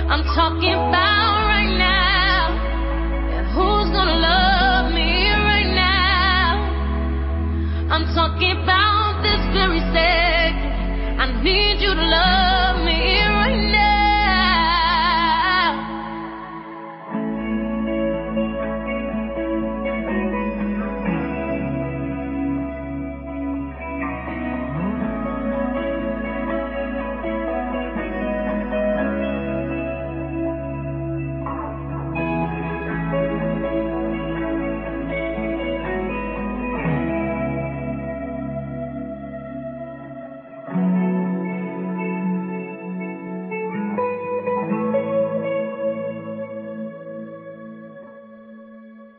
I'm talking about right now. And who's gonna love me right now? I'm talking about this very second. I need you to love